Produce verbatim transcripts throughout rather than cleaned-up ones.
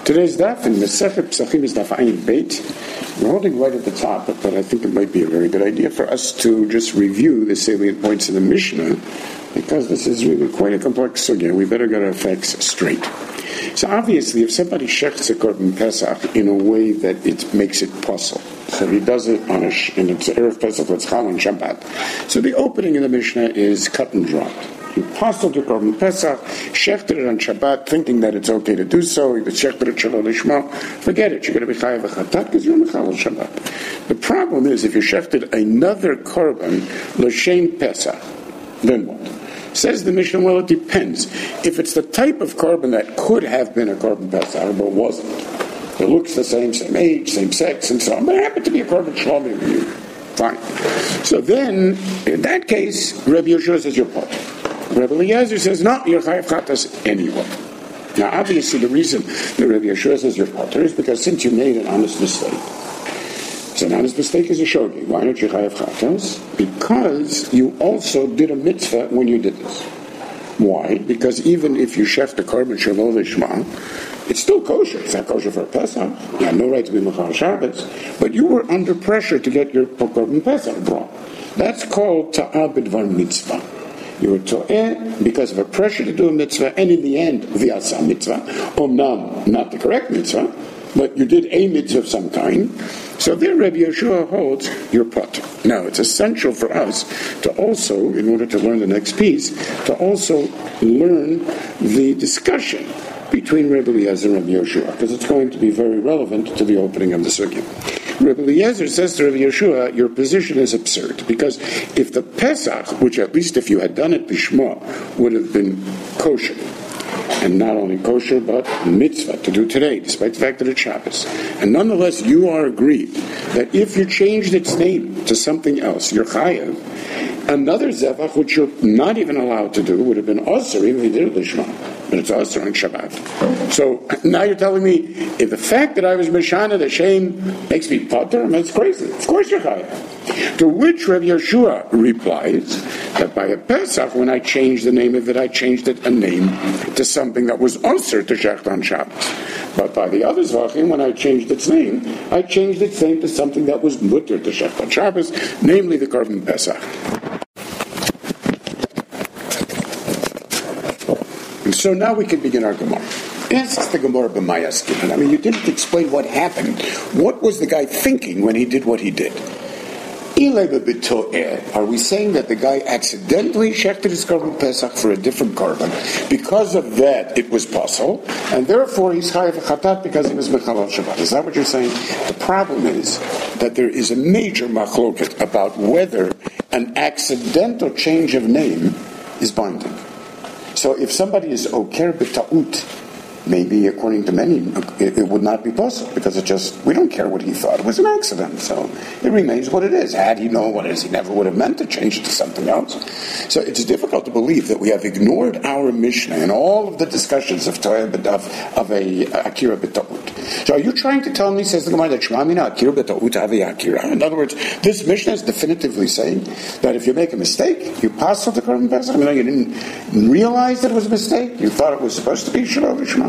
Today's daf in Masechet Pesachim is daf Ayin Beit. We're holding right at the top, but I think it might be a very good idea for us to just review the salient points in the Mishnah, because this is really quite a complex sugya. We better get our facts straight. So obviously, if somebody shechts a korban Pesach in a way that it makes it possible, so he does it on a sh- and it's Erev Pesach, it's Chal and Shabbat. So the opening of the Mishnah is cut and dropped. He passed the korban Pesach, shechted it on Shabbat, thinking that it's okay to do so. He was shechted it Shalom Lishma. Forget it. You're going to be chayav v'chatat because you're mechal Shabbat. The problem is if you shechted another korban l'shem Pesach, then what? Says the Mishnah, well, it depends. If it's the type of korban that could have been a korban Pesach but wasn't, it looks the same, same age, same sex, and so on, but it happened to be a korban shlomi with you. Fine. So then, in that case, Rabbi Yehoshua says you're part. Rabbi Eliezer says, no, you're chayav chatas anyway. Now, obviously, the reason that Rabbi Yehoshua says you're potter is because since you made an honest mistake, so an honest mistake is a shogi. Why don't you chayav chatas? Because you also did a mitzvah when you did this. Why? Because even if you shecht a korban shalom lishma, it's still kosher. It's not kosher for a Pesach. You have no right to be mechal Shabbos, but you were under pressure to get your korban Pesach brought. That's called ta'ah b'dvar mitzvah. You were to'eh because of a pressure to do a mitzvah, and in the end, v'asa mitzvah, omnam, not the correct mitzvah, but you did a mitzvah of some kind. So there Rabbi Yehoshua holds your potter. Now, it's essential for us to also, in order to learn the next piece, to also learn the discussion between Rabbi Eliezer and Rabbi Yehoshua, because it's going to be very relevant to the opening of the sugya. Rabbi Eliezer says to Rabbi Yehoshua, your position is absurd, because if the Pesach, which at least if you had done it b'shma, would have been kosher, and not only kosher, but mitzvah to do today, despite the fact that it's Shabbos, and nonetheless you are agreed that if you changed its name to something else, you're chayav, another zevach, which you're not even allowed to do, would have been osir, even if you did it l'shma. But it's also on Shabbat. So now you're telling me, if the fact that I was Mishana, the shame makes me potter, I mean, it's crazy. Of course you're chayav. To which Rabbi Yehoshua replies that by a Pesach, when I changed the name of it, I changed it a name to something that was answer to shecht on Shabbos. But by the other Zvachim, when I changed its name, I changed its name to something that was mutter to shecht on Shabbos, namely the korban Pesach. And so now we can begin our Gemara. Asks the Gemara b'mayaskin. I mean, you didn't explain what happened. What was the guy thinking when he did what he did? Are we saying that the guy accidentally shechted his korban Pesach for a different korban? Because of that, it was possible, and therefore he's chayav chatat because he was mechalal Shabbat. Is that what you're saying? The problem is that there is a major machloket about whether an accidental change of name is binding. So if somebody is oker b'ta'ut, maybe according to many, it, it would not be possible, because it just, we don't care what he thought. It was an accident, so it remains what it is. Had he known what it is, he never would have meant to change it to something else. So it's difficult to believe that we have ignored our Mishnah and all of the discussions of Torah of, of a Akira b'ta'ut. So are you trying to tell me, says the Gemara, that Shema Mina Akira b'ta'ut have a Akira? In other words, this Mishnah is definitively saying that if you make a mistake, you pass on the korban Pesach. I mean, you didn't realize that it was a mistake. You thought it was supposed to be Shalom Lishma.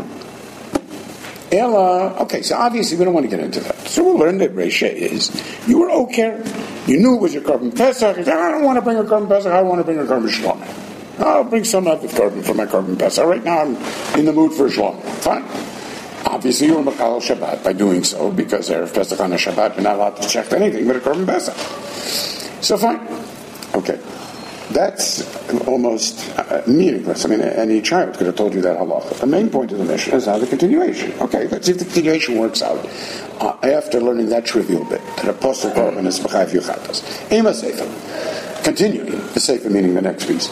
Ella, okay, so obviously we don't want to get into that. So we'll learn that Reisha is, you were okay. You knew it was your korban Pesach. You said, I don't want to bring a korban Pesach, I want to bring a korban Shlomo. I'll bring some other korban for my korban Pesach. Right now I'm in the mood for a Shlomo. Fine. Obviously you were mechal Shabbat by doing so, because Erev Pesach on a Shabbat, you're not allowed to check anything but a korban Pesach. So fine. Okay. That's almost uh, meaningless. I mean, any child could have told you that halacha. The main point of the Mishnah is how the continuation. Okay, let's see if the continuation works out. Uh, after learning that trivial bit, that apostle korban is b'chayav yuchatas. Ema sefer. Continuing, the sefer meaning the next piece.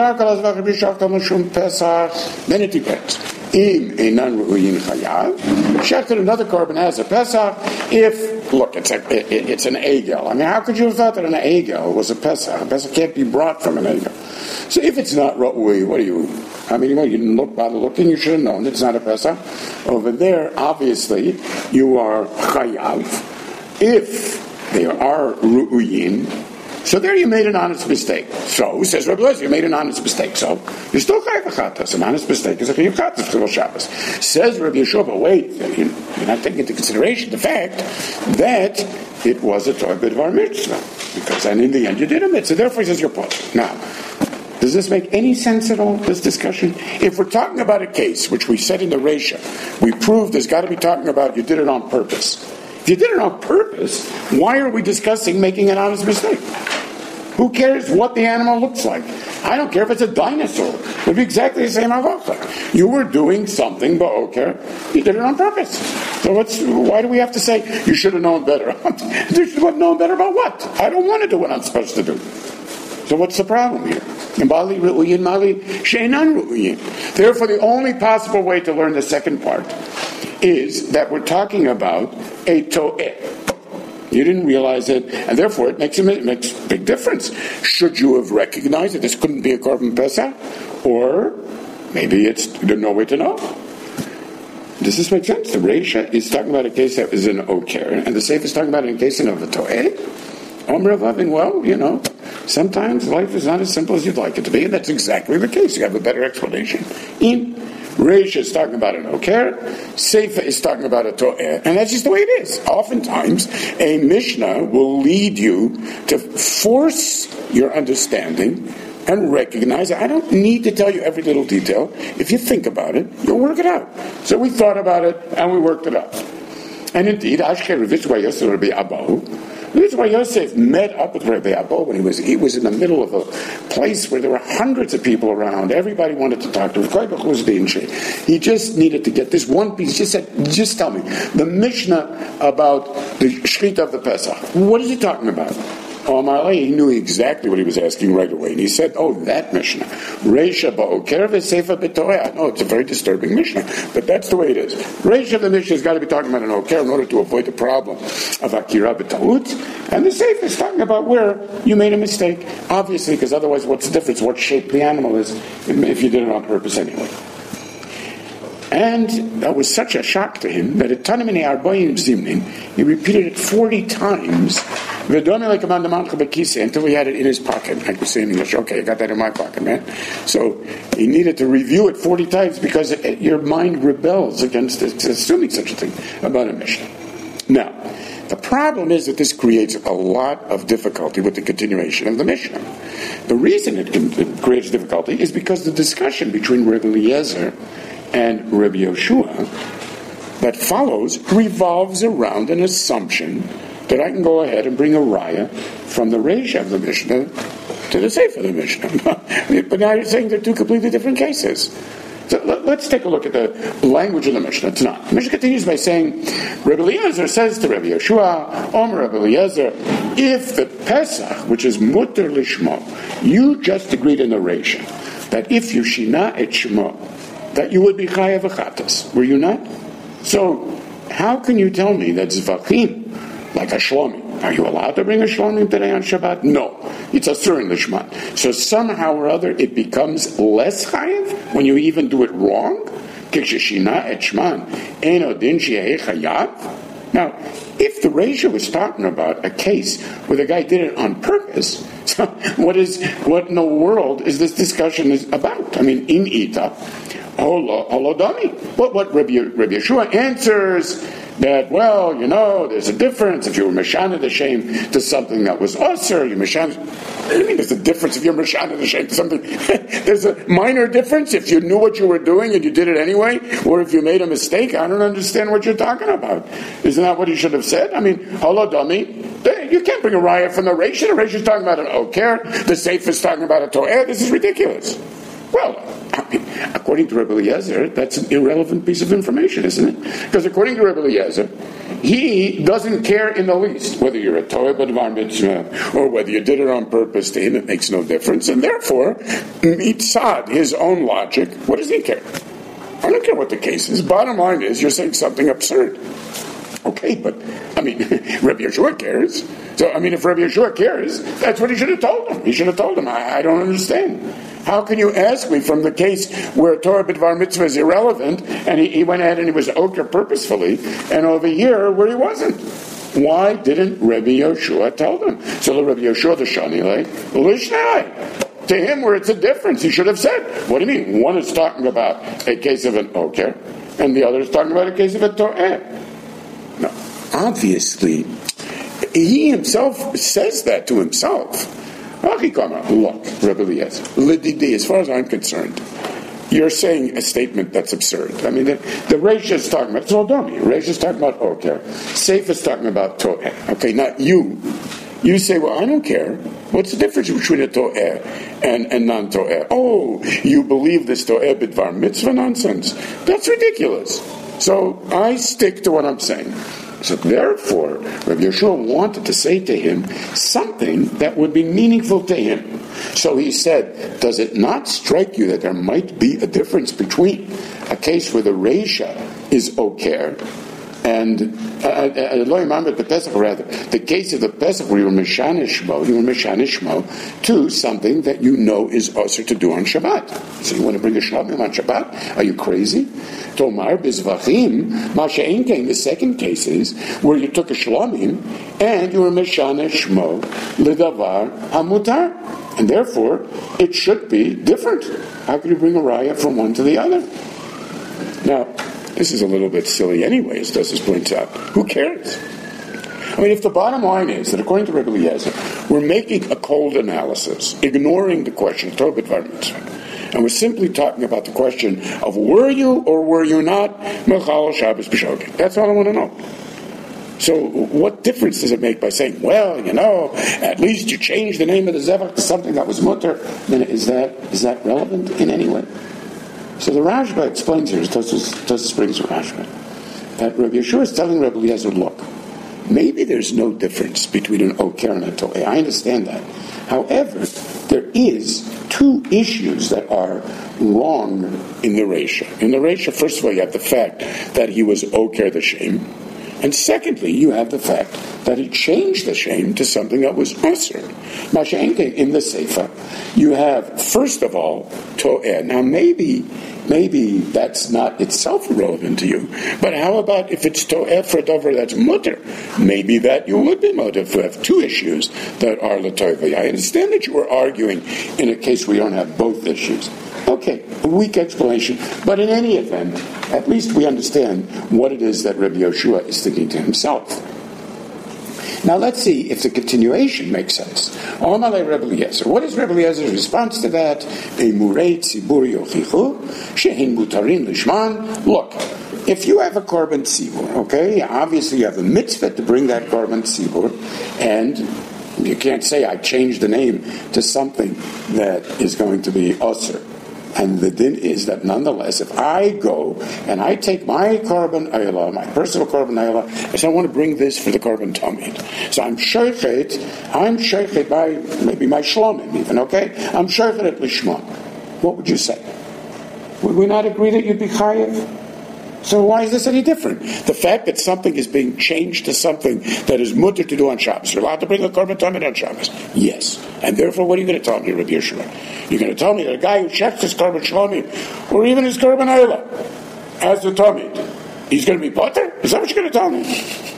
Then it depends. Im einan ru'uyin chayav. Shechted another korban as a Pesach. If look, it's a, it, it's an egel. I mean, how could you have thought that an egel was a Pesach? A Pesach can't be brought from an egel. So if it's not ru'ui, what do you? I mean, you know, you didn't look bother looking. You should have known it's not a Pesach. Over there, obviously, you are chayav. If they are ru'uyin, So there you made an honest mistake. So, says Rabbi Eliezer, you made an honest mistake. So, you're still chayav v'chatas. An honest mistake is a chayav v'chatas for Shabbos. Says Rabbi Yeshua, but wait, you're not taking into consideration the fact that it was a Torah b'dvar mitzvah. Because then in the end you did a mitzvah. Therefore he says you're punished. Now, does this make any sense at all, this discussion? If we're talking about a case, which we said in the Reisha, we proved there's got to be talking about you did it on purpose. If you did it on purpose, why are we discussing making an honest mistake? Who cares what the animal looks like? I don't care if it's a dinosaur. It'd be exactly the same halacha. You were doing something, but okay, you did it on purpose. So what's, why do we have to say you should have known better? You should have known better about what? I don't want to do what I'm supposed to do. So what's the problem here? Therefore, the only possible way to learn the second part is that we're talking about a to'eh. You didn't realize it, and therefore it makes a, it makes a big difference. Should you have recognized that this couldn't be a Korban Pesach? Or maybe it's there's no way to know. Does this make sense? The Reisha is talking about a case that is an Oker, and the Sefer is talking about a case of a To'eh. Omer Avavin, well, you know, sometimes life is not as simple as you'd like it to be, and that's exactly the case. You have a better explanation. In Reisha is talking about an Oker, Sefer is talking about a To'eh, and that's just the way it is. Oftentimes, a Mishnah will lead you to force your understanding and recognize it. I don't need to tell you every little detail. If you think about it, you'll work it out. So we thought about it, and we worked it out. And indeed, Ashker Ravitz Yosef Rabbi Abahu, Ravitz Yosef met up with Rabbi Abahu when he was he was in the middle of a place where there were hundreds of people around. Everybody wanted to talk to him. He just needed to get this one piece. He just said, just tell me, the Mishnah about the Shechita of the Pesach. What is he talking about? Oh, he knew exactly what he was asking right away. And he said, oh, that Mishnah. Reisha ba'oker v'sefer b'torah. No, it's a very disturbing Mishnah, but that's the way it is. Reisha of the Mishnah has got to be talking about an oker in order to avoid the problem of akira b'taut. And the sefer is talking about where you made a mistake. Obviously, because otherwise what's the difference? What shape the animal is if you did it on purpose anyway. And that was such a shock to him that at Tanimini Arboim Zimnin, he repeated it forty times until he had it in his pocket. I could say in English, okay, I got that in my pocket, man. So he needed to review it forty times because it, your mind rebels against assuming such a thing about a Mishnah. Now, the problem is that this creates a lot of difficulty with the continuation of the Mishnah. The reason it, can, it creates difficulty is because the discussion between Rabbi Eliezer and Rabbi Yoshua that follows revolves around an assumption that I can go ahead and bring a raya from the Reisha of the Mishnah to the Sefer of the Mishnah. But now you're saying they're two completely different cases. So let's take a look at the language of the Mishnah. It's not. The Mishnah continues by saying, Rabbi Eliezer says to Rabbi Yoshua, Omer Rabbi Eliezer, if the Pesach, which is mutter lishmo, you just agreed in the Reisha that if you shina et shmo, that you would be chayav v'chatas. Were you not? So, how can you tell me that zvachim, like a shlomi, are you allowed to bring a shlomi today on Shabbat? No. It's a sur in the Shema. So somehow or other it becomes less chayav when you even do it wrong? Kikshishina et shman, eno din she'eh chayav? Now, if the Reisha was talking about a case where the guy did it on purpose, so what is what in the world is this discussion is about? I mean, in Ita, Holodami. What what Rabbi, Rabbi Yeshua answers that, well, you know, there's a difference if you were Meshana the shame to something that was usher, you Meshana. What do you mean there's a difference if you're Meshana the shame to something? There's a minor difference if you knew what you were doing and you did it anyway, or if you made a mistake. I don't understand what you're talking about. Isn't that what he should have said? I mean, Holodami, you can't bring a riot from the Reisha. The Reisha is talking about an Oker. The Sefer is talking about a To'eh. This is ridiculous. Well, I mean, according to Rabbi Eliezer, that's an irrelevant piece of information, isn't it? Because according to Rabbi Eliezer, he doesn't care in the least whether you're a Torah b'dvar mitzvah or whether you did it on purpose. To him, it makes no difference. And therefore, mitzad, his own logic, what does he care? I don't care what the case is. Bottom line is, you're saying something absurd. Okay, but, I mean, Rabbi Yeshua cares. So, I mean, if Rabbi Yeshua cares, that's what he should have told him. He should have told him, I, I don't understand. How can you ask me from the case where Torah b'dvar mitzvah is irrelevant, and he, he went ahead and he was oker purposefully, and over here where he wasn't? Why didn't Rabbi Yoshua tell them? So Rabbi Yoshua the Shanilei, Lishnei. To him, where it's a difference, he should have said, what do you mean? One is talking about a case of an oker, and the other is talking about a case of a to'eh. Now, obviously, he himself says that to himself. Look, Rabbi Eliezer, as far as I'm concerned, you're saying a statement that's absurd. I mean, the, the Reish is talking about, it's all dummy. Reish is talking about oker. Seif is talking about to'eh. Okay, not you. You say, well, I don't care. What's the difference between a to'eh and, and non-to'eh? Oh, you believe this to'eh bidvar mitzvah nonsense? That's ridiculous. So I stick to what I'm saying. So therefore, Rabbi Yeshua wanted to say to him something that would be meaningful to him. So he said, does it not strike you that there might be a difference between a case where the Reisha is oker and uh, the Pesach, rather, the case of the Pesach where you were Meshanishmo, you were Meshanishmo to something that you know is also to do on Shabbat. So you want to bring a Shlomim on Shabbat? Are you crazy? Tomar Bizvachim, Masha'inke, in the second case is where you took a Shlomim and you were Meshanishmo Lidavar Hamutar. And therefore, it should be different. How could you bring a raya from one to the other? Now, this is a little bit silly anyway, as Dosis points out. Who cares? I mean, if the bottom line is that according to Rebbe Eliezer, we're making a cold analysis, ignoring the question, Tobit Var Mitzvah, and we're simply talking about the question of were you or were you not Mechal Shabbos B'Shogeg. That's all I want to know. So what difference does it make by saying, well, you know, at least you changed the name of the Zevach to something that was mutter? Then is that is that relevant in any way? So the Rashba explains here, Tosfos brings a Rashba, that Rabbi Yeshua is telling Rabbi Eliezer, look, maybe there's no difference between an oker and a to'eh. I understand that. However, there is two issues that are wrong in the Reisha. In the Reisha, first of all, you have the fact that he was oker the shame, and secondly, you have the fact that he changed the shame to something that was usher. Masha'enke, in the Seifa, you have, first of all, to'eh. Now, maybe, maybe that's not itself relevant to you, but how about if it's to'eh for a dover that's mutter? Maybe that you would be mutter to have two issues that are l'toivah. I understand that you were arguing in a case where you don't have both issues. Okay, a weak explanation, but in any event, at least we understand what it is that Rabbi Yoshua is thinking to himself. Now let's see if the continuation makes sense. What is Rabbi Eliezer's response to that? Look, if you have a korban tzibur, okay, obviously you have a mitzvah to bring that korban tzibur, and you can't say I changed the name to something that is going to be usher. And the din is that nonetheless, if I go and I take my korban ayla, my personal korban ayla, I say I want to bring this for the korban tamid. So I'm sheichet, I'm sheichet by maybe my shlomim even, okay? I'm sheichet at lishma. What would you say? Would we not agree that you'd be chayiv? So why is this any different? The fact that something is being changed to something that is mutter to do on Shabbos. You're allowed to bring a korban tamid on Shabbos. Yes. And therefore, what are you going to tell me, Rabbi Yeshua? You're going to tell me that a guy who checks his korban shlomim, or even his korban ayla, as the tamid, he's going to be potter? Is that what you're going to tell me?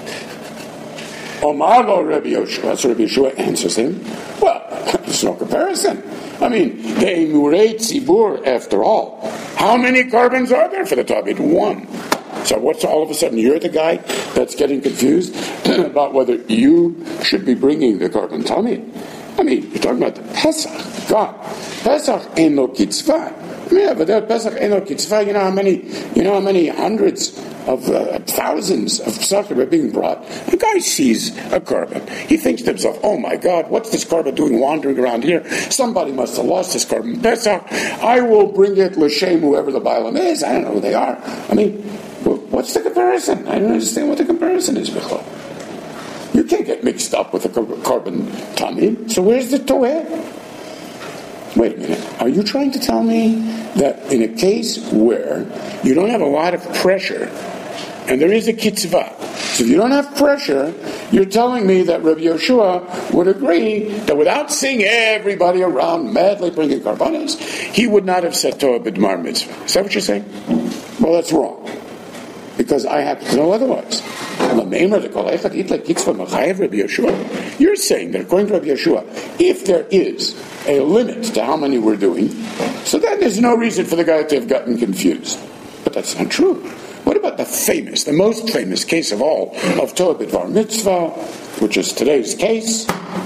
Omar lo Rabbi Yeshua. So Rabbi Yeshua answers him, well, there's no comparison. I mean, the Emurei Tzibur, after all. How many carbons are there for the Tamid? One. So what's all of a sudden you're the guy that's getting confused about whether you should be bringing the korban Tamid? I mean, you're talking about the Pesach. God, Pesach ain't no kitzvah. Yeah, but that Pesach ain't no kitzvah. You know how many, you know how many hundreds of uh, thousands of psachim are being brought. The guy sees a korban. He thinks to himself, oh my God, what's this korban doing wandering around here? Somebody must have lost this korban Pesach. I will bring it l'shem whoever the Bailam is. I don't know who they are. I mean, what's the comparison? I don't understand what the comparison is, Bechol. You can't get mixed up with a korban tamid. So where's the to'eh? Wait a minute. Are you trying to tell me that in a case where you don't have a lot of pressure, and there is a kitzvah, so if you don't have pressure, you're telling me that Rabbi Yoshua would agree that without seeing everybody around madly bringing karbanos, he would not have said Torah b'dmar mitzvah. Is that what you're saying? Well, that's wrong. Because I happen to know otherwise. You're saying that according to Rabbi Yeshua, if there is a limit to how many we're doing, so then there's no reason for the guy to have gotten confused. But that's not true. What about the famous, the most famous case of all, of Torah B'dvar Mitzvah, which is today's case?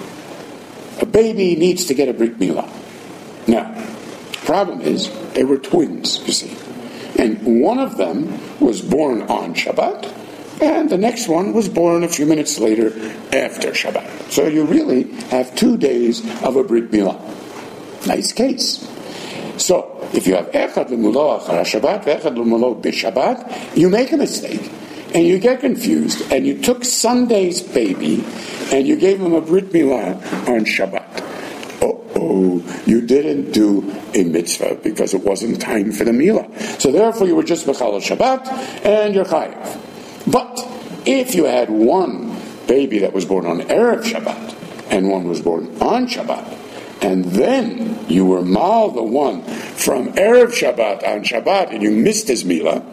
A baby needs to get a Brit Milah. Now, problem is, they were twins, you see. And one of them was born on Shabbat, and the next one was born a few minutes later after Shabbat. So you really have two days of a Brit Milah. Nice case. So, if you have Echad L'Mulo Achar Shabbat, Echad L'Mulo B'Shabbat, you make a mistake, and you get confused, and you took Sunday's baby, and you gave him a Brit Milah on Shabbat. Oh, you didn't do a mitzvah because it wasn't time for the milah. So therefore you were just B'chal Shabbat and you're chayav. But if you had one baby that was born on Erev Shabbat and one was born on Shabbat, and then you were mal the one from Erev Shabbat on Shabbat and you missed his milah,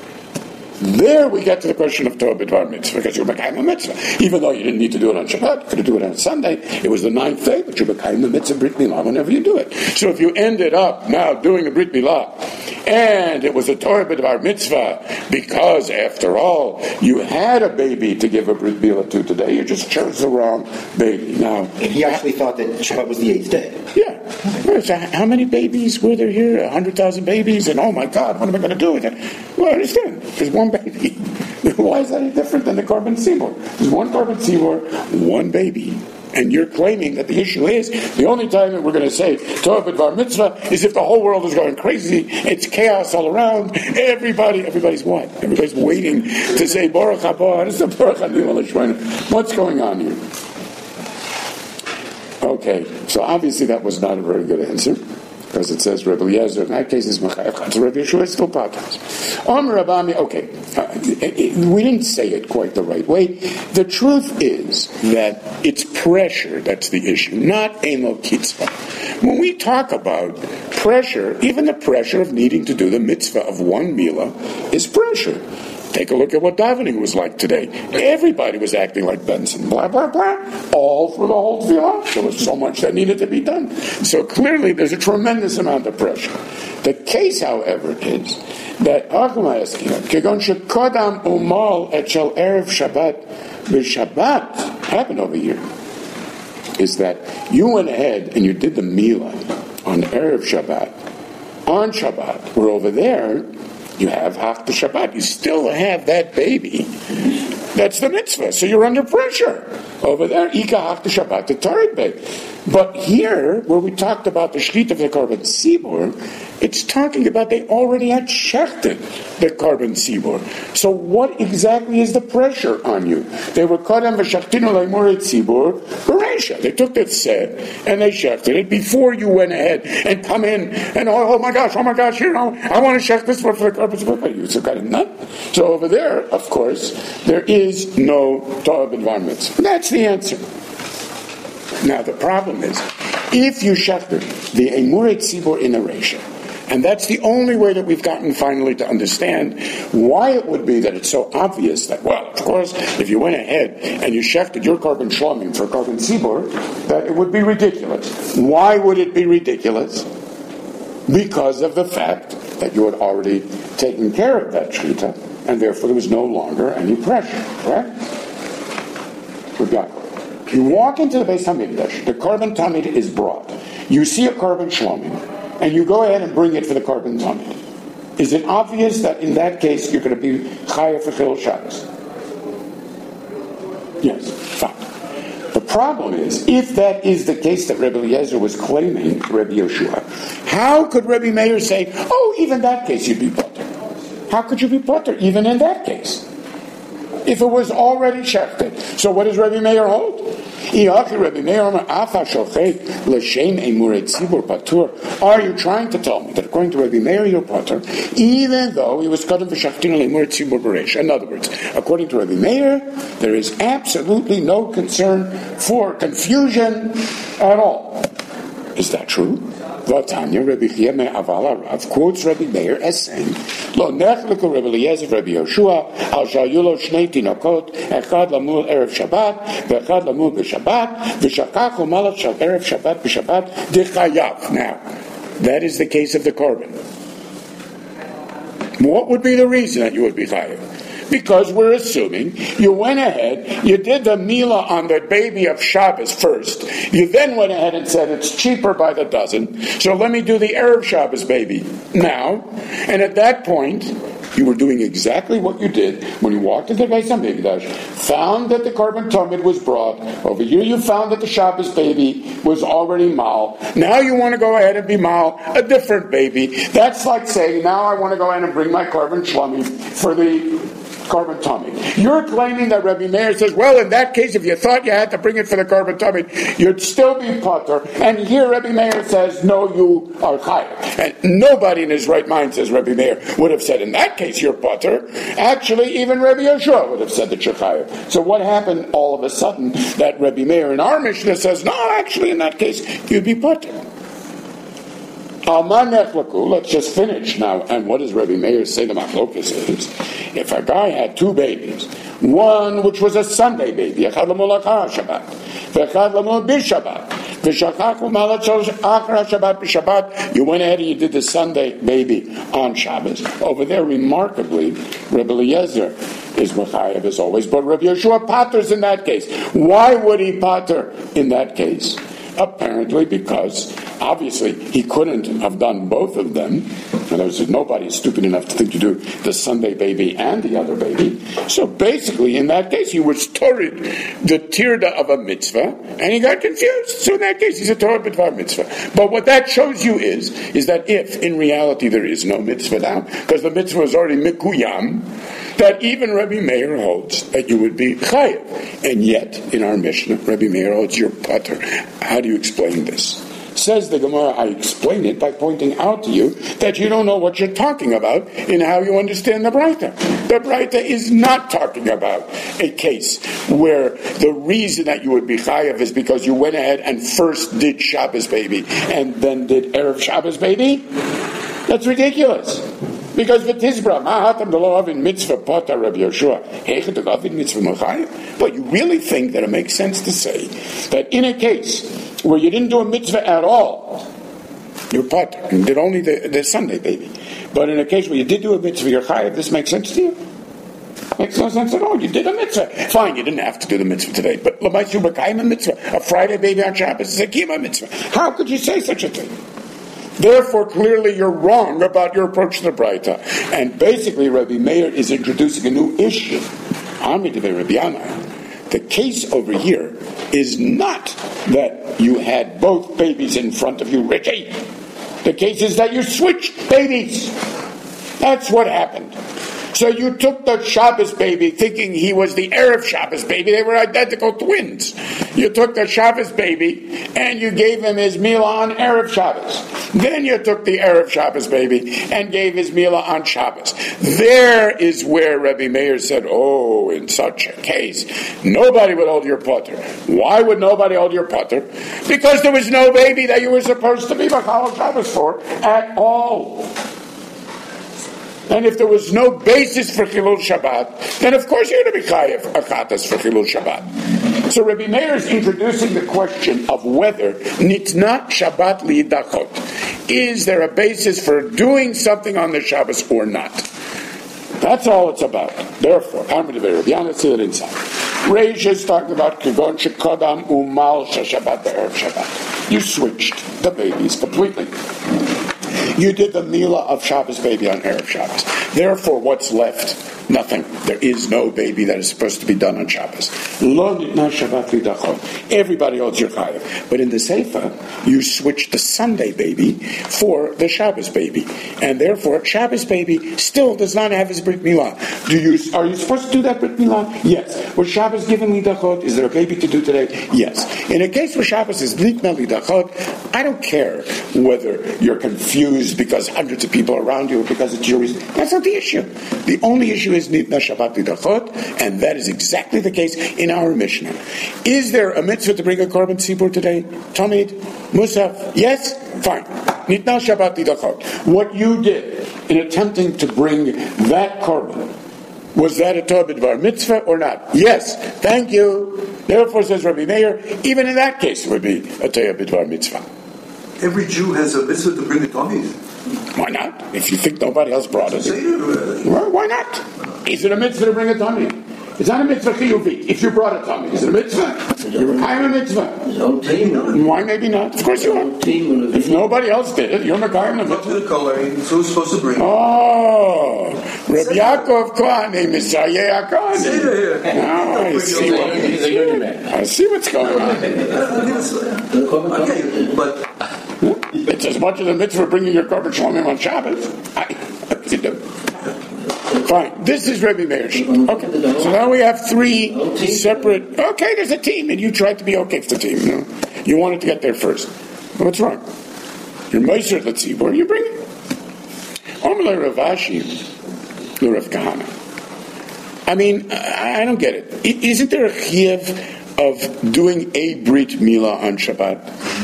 there we get to the question of Torah B'dvar Mitzvah, because you became a mitzvah. Even though you didn't need to do it on Shabbat, you could have do it on Sunday. It was the ninth day, but you became the mitzvah Brit Milah whenever you do it. So if you ended up now doing a Brit Milah, and it was a Torah B'dvar Mitzvah, because after all, you had a baby to give a Brit Milah to today, you just chose the wrong baby. Now, he actually thought that Shabbat was the eighth day. Yeah. So how many babies were there here? A hundred thousand babies, and oh my God, what am I going to do with it? Well, I understand. There's one baby. Why is that any different than the Korban Tzibur? There's one Korban Tzibur, one baby. And you're claiming that the issue is the only time that we're going to say Torah B'dvar Mitzvah is if the whole world is going crazy, it's chaos all around, everybody, everybody's what? Everybody's waiting to say Baruch Haba, what's going on here? Okay, so obviously that was not a very good answer, because it says Rebbe Eliezer, in that case, is Machayev, so Rebbe Yeshua is still Patas. Om Rabami, okay, uh, it, it, we didn't say it quite the right way. The truth is that it's pressure that's the issue, not Emo Kitzvah. When we talk about pressure, even the pressure of needing to do the mitzvah of one milah is pressure. Take a look at what davening was like today. Everybody was acting like Benson, blah, blah, blah, all for the whole tefillah. There was so much that needed to be done. So clearly there's a tremendous amount of pressure. The case, however, is that Kegon shekodam umal et shel erev Shabbat b'Shabbat happened over here, is that you went ahead and you did the milah on erev Shabbat. On Shabbat, we're over there, you have Hach Shabbat. You still have that baby. That's the mitzvah. So you're under pressure. Over there, Ika Hach Shabbat, the Torah baby. But here, where we talked about the Shechit of the Korban Tzibur, it's talking about they already had shechted the Korban Tzibur. So what exactly is the pressure on you? They were Kodem v'shechtinu le'murei Tzibur b'reisha. They took that set and they shechted it before you went ahead and come in and oh, oh my gosh, oh my gosh, you know, I want to shecht this one for the Korban Tzibur. But you kind of nut. So over there, of course, there is no Torah B'dvar Mitzvah. That's the answer. Now the problem is, if you shechted the Emurei Tzibur in a reisha, and that's the only way that we've gotten finally to understand why it would be that it's so obvious that, well, of course, if you went ahead and you shechted your Korban Shlomim for Korban Tzibur, that it would be ridiculous. Why would it be ridiculous? Because of the fact that you had already taken care of that shechita, and therefore there was no longer any pressure, correct? We've got it. You walk into the Beis HaMikdash, the Korban Tamid is brought. You see a Korban Shlomim, and you go ahead and bring it for the Korban Tamid. Is it obvious that in that case you're going to be Chayav for Chilul Shabbos? Yes, fine. The problem is, if that is the case that Rebbe Eliezer was claiming, Rebbe Yeshua, how could Rebbe Meir say, oh, even that case you'd be potter? How could you be potter even in that case? If it was already shechted. So what does Rebbe Meir hold? Are you trying to tell me that according to Rebbe Meir, you're potter, even though he was kodem v'shachtin le'mur tzibur b'reish? In other words, according to Rebbe Meir, there is absolutely no concern for confusion at all. Is that true? Vatanya, Rabbi Chia me'aval harav, quotes Rabbi Meir as saying, Lo nechleku Rabbi Eliezer, Rabbi Yoshua, al shayulo shnei tinokot, echad lamul erev Shabbat, ve'echad lamul b'Shabbat, v'shakachu malav shal erev Shabbat b'Shabbat, dichayav. Now, that is the case of the korban. What would be the reason that you would be chayav? Because we're assuming you went ahead, you did the milah on the baby of Shabbos first. You then went ahead and said it's cheaper by the dozen, so let me do the Erev Shabbos baby now. And at that point, you were doing exactly what you did when you walked into the Beis HaMikdash, found that the Korban Tamid was brought. Over here you found that the Shabbos baby was already mal. Now you want to go ahead and be mal a different baby. That's like saying, now I want to go ahead and bring my Korban Shlami for the Korban Tamid. You're claiming that Rabbi Meir says, well, in that case, if you thought you had to bring it for the Korban Tamid, you'd still be potter. And here Rabbi Meir says, no, you are chayav. And nobody in his right mind, says Rabbi Meir, would have said, in that case, you're potter. Actually, even Rabbi Yoshua would have said that you're chayav. So what happened all of a sudden that Rabbi Meir in our Mishnah says, no, actually, in that case, you'd be potter. Let's just finish now. And what does Rabbi Meir say the machlokas is? If a guy had two babies, one which was a Sunday baby, echad lamul achar Shabbat, v'echad lamul b'Shabbat, v'shachachu malat achar Shabbat b'Shabbat, you went ahead and you did the Sunday baby on Shabbos. Over there, remarkably, Rabbi Eliezer is mechayev as always, but Rabbi Yeshua paters in that case. Why would he pater in that case? Apparently because, obviously, he couldn't have done both of them. In other words, nobody is stupid enough to think to do the Sunday baby and the other baby. So basically, in that case, he was torrid the tirda of a mitzvah, and he got confused. So in that case, he's a torrid b'dvar mitzvah. But what that shows you is, is that if, in reality, there is no mitzvah now, because the mitzvah is already mikuyam, that even Rabbi Meir holds that you would be chayav. And yet, in our Mishnah, Rabbi Meir holds your pater. How do you explain this? Says the Gemara, I explain it by pointing out to you that you don't know what you're talking about in how you understand the Braita. The Braita is not talking about a case where the reason that you would be chayav is because you went ahead and first did Shabbos baby and then did Erev Shabbos baby. That's ridiculous. Because v'tizbra, ma'atam d'lo in mitzvah pota Rabbi Yoshua, hechet d'lo in mitzvah mechayev. But you really think that it makes sense to say that in a case where you didn't do a mitzvah at all, you're potter, and did only the, the Sunday baby. But in a case where you did do a mitzvah, you're chayev, this makes sense to you? Makes no sense at all. You did a mitzvah. Fine, you didn't have to do the mitzvah today, but l'maysu b'kayim a mitzvah. A Friday baby on Shabbos is a kima mitzvah. How could you say such a thing? Therefore, clearly you're wrong about your approach to the Braita. And basically, Rabbi Meir is introducing a new issue. The case over here is not that you had both babies in front of you, Ricky. The case is that you switched babies. That's what happened. So you took the Shabbos baby thinking he was the Erev Shabbos baby. They were identical twins. You took the Shabbos baby and you gave him his milah on Erev Shabbos. Then you took the Erev Shabbos baby and gave his milah on Shabbos. There is where Rabbi Meir said, oh, in such a case, nobody would hold your potter. Why would nobody hold your potter? Because there was no baby that you were supposed to be B'chal Shabbos for at all. And if there was no basis for Chilul Shabbat, then of course you're going to be chayav achatas for Chilul Shabbat. So Rabbi Meir is introducing the question of whether nitna Shabbat li'idachot. Is there a basis for doing something on the Shabbos or not? That's all it's about. Therefore, I'm going to be Rabbi Yana, see that inside. Reish is talking about Kigon Shekodam Umal Shabbat Erev Shabbat. You switched the babies completely. You did the milah of Shabbos baby on Erev Shabbos. Therefore, what's left? Nothing. There is no baby that is supposed to be done on Shabbos. Lo nitna Shabbat lidachon. Everybody holds your chayav. But in the Seifa, you switch the Sunday baby for the Shabbos baby. And therefore, Shabbos baby still does not have his Brit Milah. Do you, are you supposed to do that Brit Milah? Yes. Was Shabbos given lidachot? Is there a baby to do today? Yes. In a case where Shabbos is litna lidachot, I don't care whether you're confused because hundreds of people are around you or because it's your reason. That's not the issue. The only issue is Nitna Shabbat Lidachot, and that is exactly the case in our Mishnah. Is there a mitzvah to bring a korban tzibur today? Tamid? Musaf? Yes? Fine. Nitna Shabbat Lidachot. What you did in attempting to bring that korban, was that a Torah b'dvar mitzvah or not? Yes. Thank you. Therefore, says Rabbi Meir, even in that case it would be a Torah b'dvar mitzvah. Every Jew has a mitzvah to bring a tamid. Why not? If you think nobody else brought it. Well, why not? Is it a mitzvah to bring a tamid? It's not a mitzvah chiyuvi. If you brought a tamid, is it a mitzvah? You're a mitzvah. Why maybe not? Of course you are. If nobody else did it, you're Mekayim a mitzvah. To the coloring, so we're supposed to bring. Oh, Rabbi Yaakov Kohanim, Messiah Kohanim. Now I see what I see what's going on. Okay, but it's as much as a mitzvah bringing your korban shlomim on Shabbos. I, Fine. This is Rabbi Meir. Okay. So now we have three separate. Okay, there's a team, and you tried to be okay for the team. You know, you wanted to get there first. What's wrong? You're Meiser the tzibur. You bring it. Omer Rav Ashi, Rav Kahana. I mean, I don't get it. Isn't there a chiyuv of doing a brit milah on Shabbat?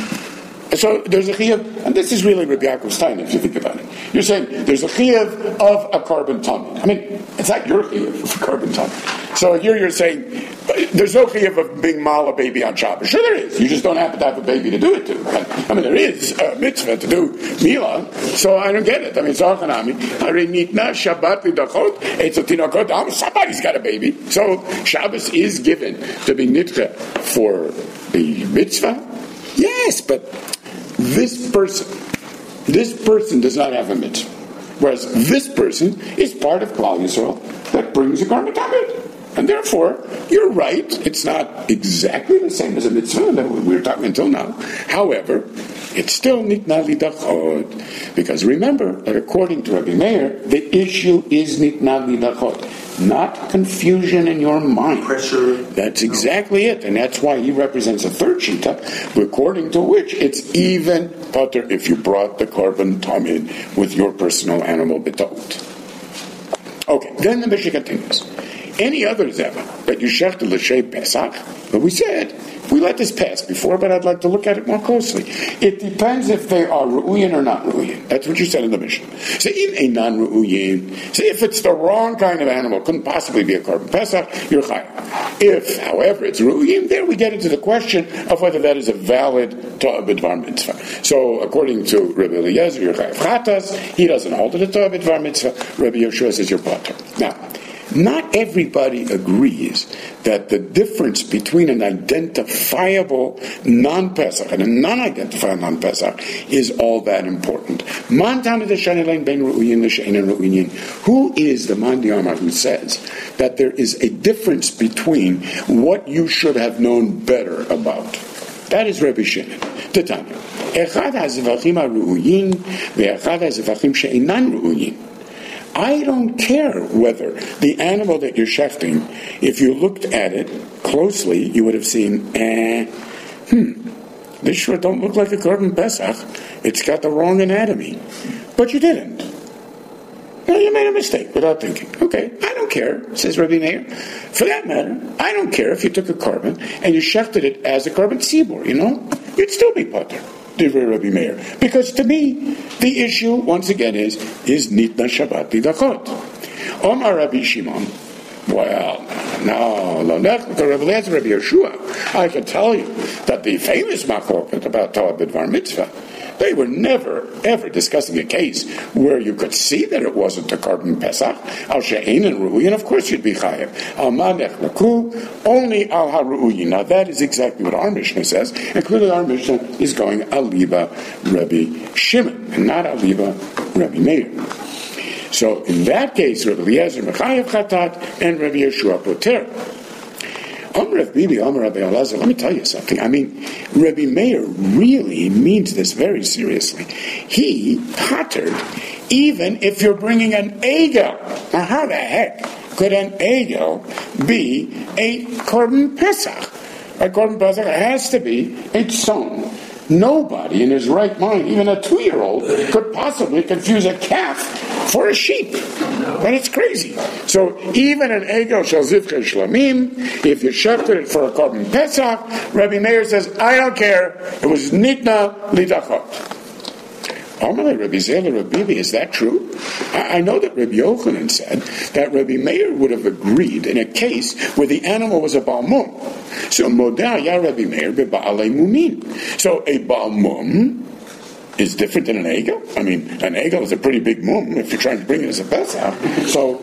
So there's a chiyuv, and this is really Rabbi Yaakov Stein, if you think about it. You're saying there's a chiyuv of a korban tamid. I mean, it's not your chiyuv of a korban tamid. So here you're saying there's no chiyuv of being mal a baby on Shabbos. Sure there is. You just don't happen to have a baby to do it to. I mean, there is a mitzvah to do milah, so I don't get it. I mean, Zachanami, Harinitna Shabbat Lidachot, Etzotinokot, somebody's got a baby. So Shabbos is given to be nitcha for the mitzvah. Yes, but this person, this person does not have a mitzvah, whereas this person is part of Klal Yisrael that brings a korban tamid, and therefore you're right. It's not exactly the same as a mitzvah that we were talking until now. However, it's still nitna lidachot, because remember that according to Rabbi Meir, the issue is nitna lidachot. Not confusion in your mind. Pressure. That's exactly it. And that's why he represents a third shita, according to which it's even potter if you brought the korban tamid with your personal animal betot. Okay, then the Mishnah continues. Any other zeva that you shechted l'shei Pesach, but we said, we let this pass before, but I'd like to look at it more closely. It depends if they are ru'uyin or not ru'uyin. That's what you said in the Mishnah. So in a non-ru'uyin, so if it's the wrong kind of animal, couldn't possibly be a korban Pesach, you're chayav. If, however, it's ru'uyin, there we get into the question of whether that is a valid Torah b'dvar mitzvah. So according to Rabbi Eliezer, you're chayav chatas. He doesn't hold it a Torah b'dvar mitzvah. Rabbi Yeshua says you're potter. Now, not everybody agrees that the difference between an identifiable non-Pesach and a non-identifiable non-Pesach is all that important. Who is the Mandi Amar who says that there is a difference between what you should have known better about? That is Rabbi Shimon. Titania. Echad hazevachim ha'ru'uyin ve'echad hazevachim she'enan ru'uyin. I don't care whether the animal that you're shechting, if you looked at it closely, you would have seen, eh, hmm, this sure don't look like a korban Pesach. It's got the wrong anatomy. But you didn't. No, you made a mistake without thinking. Okay, I don't care, says Rabbi Meir. For that matter, I don't care if you took a korban and you shechted it as a korban tzibur, you know? You'd still be potter. Rabbi Meir. Because to me, the issue, once again, is, is Nitna Shabbat Lidachot. Omar Rabbi Shimon, well, no, no, no, Rabbi Eliezer, Rabbi Yeshua, I can tell you that the famous machloket about Torah b'dvar mitzvah, they were never, ever discussing a case where you could see that it wasn't a korban Pesach. Al she'ein and ru'uyin, of course you'd be chayav. Al manech laku, only al ha-ru'uyin. Now that is exactly what our Mishnah says, and clearly our Mishnah is going aliba Rabbi Shimon, and not aliba Rabbi Meir. So in that case, Rabbi Eliezer mechayav chatat, and Rabbi Yeshua poter. Let me tell you something. I mean, Rabbi Meir really means this very seriously. He pattered even if you're bringing an egel. Now, how the heck could an egel be a korban Pesach? A korban Pesach has to be a tzon. Nobody in his right mind, even a two-year-old, could possibly confuse a calf for a sheep. But it's crazy. So even an egel shel zivchei shlamim, if you shechted it for a korban pesach, Rabbi Meir says, I don't care. It was nitna lidachot. Amalei Rabbi Zela Rabbi Bibi, is that true? I, I know that Rabbi Yochanan said that Rabbi Meir would have agreed in a case where the animal was a Baal Mum. So Modeh ya Rabbi Meir beBaalei Mumin. So a Baal Mum is different than an egel. I mean, an egel is a pretty big mum if you're trying to bring it as a pesach. So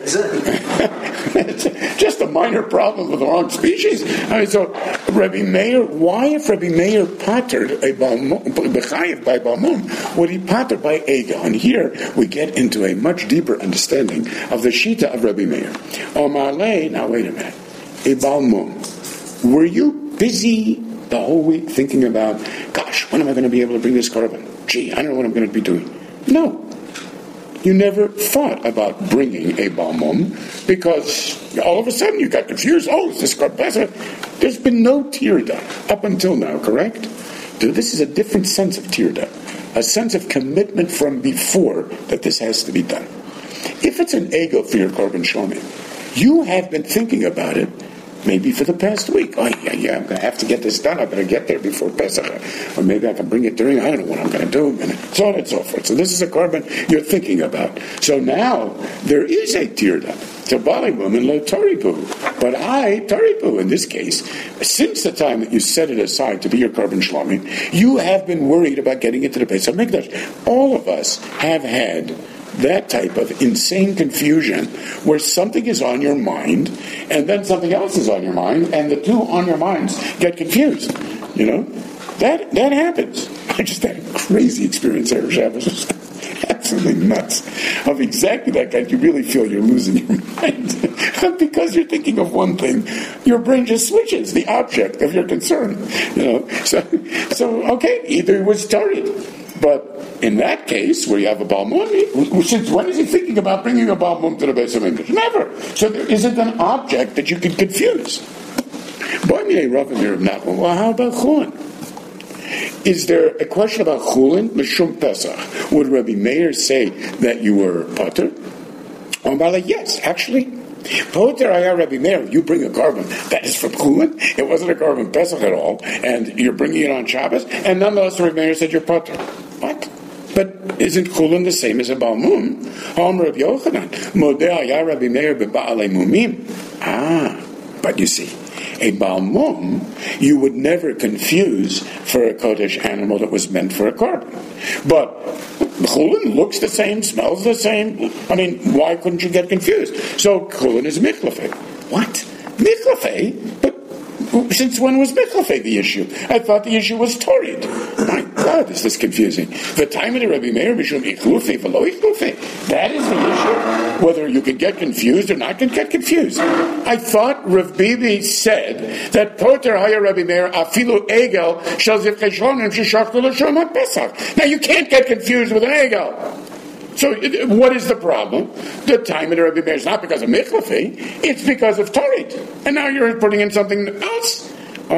it's just a minor problem with the wrong species. I mean, so Rabbi Meir, why if Rabbi Meir pattered a bechayev by Baal Mum, would he patter by egel? And here we get into a much deeper understanding of the shita of Rabbi Meir. Omalei, now wait a minute, a Baal Mum. Were you busy the whole week thinking about, gosh, when am I going to be able to bring this korban? Gee, I don't know what I'm going to be doing. No. You never thought about bringing a Baal Mum because all of a sudden you got confused. Oh, is this korban? There's been no tirda up until now, correct? This is a different sense of tirda, a sense of commitment from before that this has to be done. If it's an egel for your korban shlamim, you have been thinking about it maybe for the past week. Oh, yeah, yeah, I'm going to have to get this done. I better get there before Pesach. Or maybe I can bring it during, I don't know what I'm going to do. And so on and so forth. So this is a korban you're thinking about. So now, there is a tirda. To Bali woman, lo taripu. But I, taripu, in this case, since the time that you set it aside to be your korban shlamim, you have been worried about getting into the Pesach Mikdash. All of us have had that type of insane confusion where something is on your mind and then something else is on your mind and the two on your minds get confused. You know? That that happens. I just had a crazy experience there, Shabbos. Absolutely nuts. Of exactly that kind. You really feel you're losing your mind. Because you're thinking of one thing, your brain just switches the object of your concern. You know? So, so okay, either it was started. But in that case, where you have a Baal Mum, since when is he thinking about bringing a Baal Mum to the Beis HaMikdash? Never. So there isn't an object that you can confuse. Well, how about Chulin? Is there a question about Chulin? Mishum Pesach. Would Rabbi Meir say that you were potter? Yes, actually. Poter Ayah Rabbi Meir, you bring a korban that is from Chulin. It wasn't a korban Pesach at all, and you're bringing it on Shabbos, and nonetheless Rabbi Meir said you're poter. What? But isn't Chulin the same as a Baal Mum? Hom Rabbi Yochanan, Modeh Ayah Rabbi Meir beBaalei Mumim. Ah, but you see, a Baal Mum you would never confuse for a Kodesh animal that was meant for a korban. But Chulin looks the same, smells the same. I mean, why couldn't you get confused? So Chulin is Mikhlafeh. What? Mikhlafeh? But since when was Mikhlafeh the issue? I thought the issue was Torid. My God, is this confusing. The time of the Rabbi Meir, Mishum Ichlufeh, V'lo Ichlufeh. That is the issue. Whether you could get confused or not could get confused. I thought Rav Bibi said that Poter Haya Rabbi Meir Afilu Egel Shal Zivchei Shlonim Sheshachtu L'Shom Pesach. Now you can't get confused with an Egel. So what is the problem? The time of the Rabbi Meir is not because of Mikhlafeh, it's because of Torid. And now you're putting in something else. I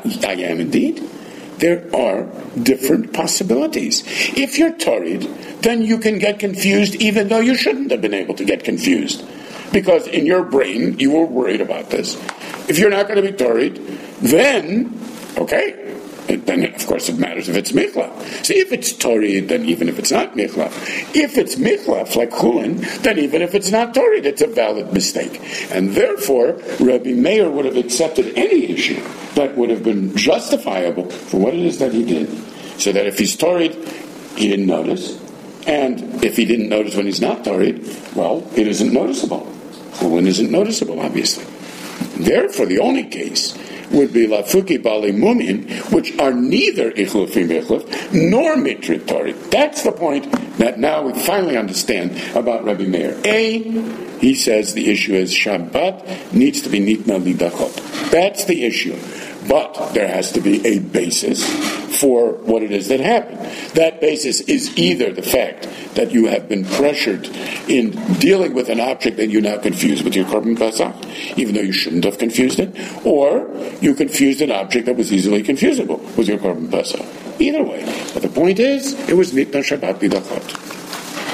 am indeed. There are different possibilities. If you're Torid, then you can get confused even though you shouldn't have been able to get confused. Because in your brain, you were worried about this. If you're not going to be Torid, then, okay, then of course it matters if it's Mikhlaf. See, if it's Torid, then even if it's not Mikhlaf. If it's Mikhlaf, like Chulin, then even if it's not Torid, it's a valid mistake. And therefore, Rabbi Meir would have accepted any issue that would have been justifiable for what it is that he did. So that if he's Torid, he didn't notice. And if he didn't notice when he's not Torid, well, it isn't noticeable. Chulin isn't noticeable, obviously. Therefore, the only case would be Lafuki Baalei Mumim, which are neither Ichlufim Ichluf nor Mitrit Torid. That's the point that now we finally understand about Rabbi Meir. A, he says the issue is Shabbat needs to be Nitna Lidachot. That's the issue. But there has to be a basis for what it is that happened. That basis is either the fact that you have been pressured in dealing with an object that you now confused with your korban pesach, even though you shouldn't have confused it, or you confused an object that was easily confusable with your korban pesach. Either way. But the point is, it was Nitna Shabbat Bidachot.